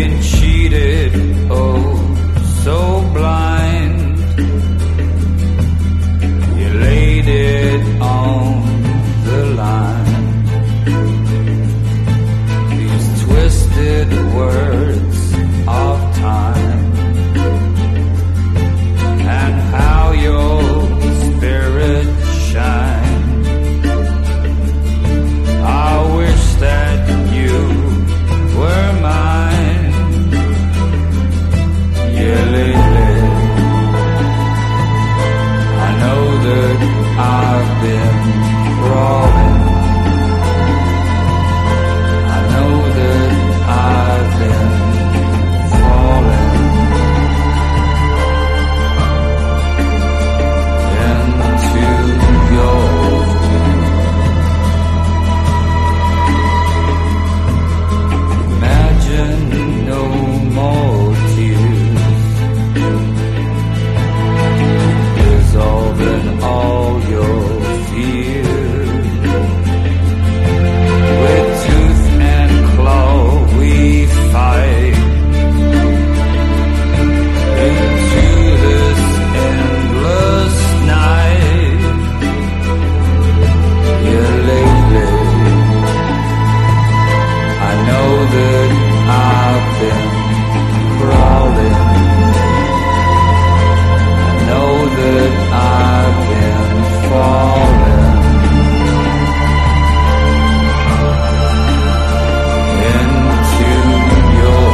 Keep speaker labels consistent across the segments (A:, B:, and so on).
A: been cheated, oh, so blind. You laid it on the line. These twisted words of time, and how your spirit shine. I wish that you were mine. Yeah, lately I know that I've been crawling. I know that I've been falling into your imagine no more tears, dissolving all your fears. With tooth and claw we fight into this endless night. Yeah, lately I know that I've been crawling. I know that I've been falling into your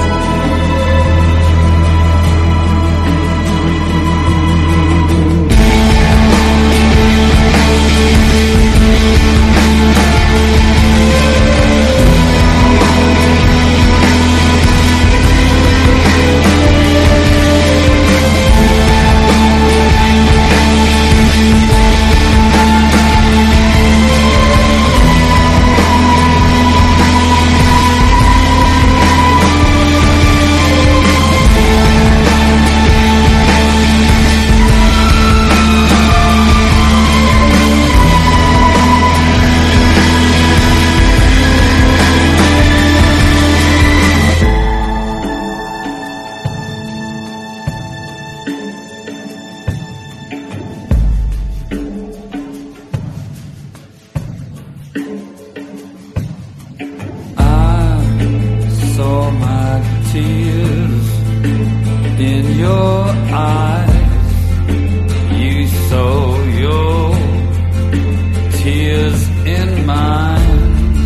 A: saw my tears in your eyes. You saw your tears in mine.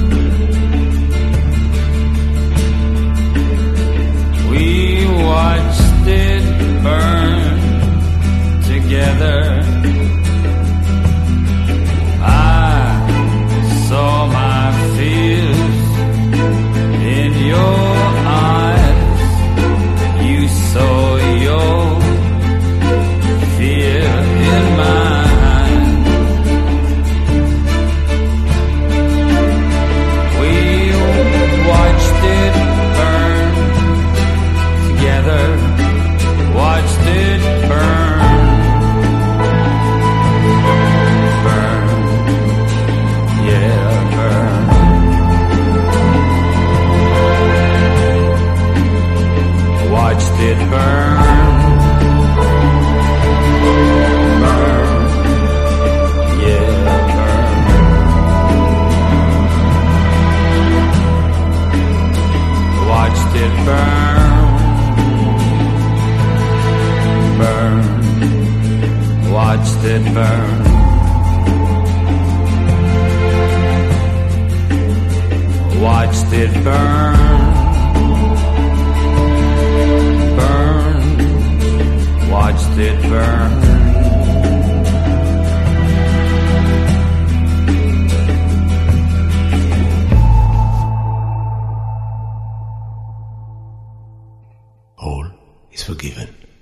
A: We watched it burn together. I saw my fears in your eyes. You saw your fear in mine. We watched it burn together. Watched it burn, burn, yeah, burn. Watched it burn, burn, yeah, burn. Watched it burn, burn. Watched it burn. Watched it burn. Watched it burn.
B: All is forgiven.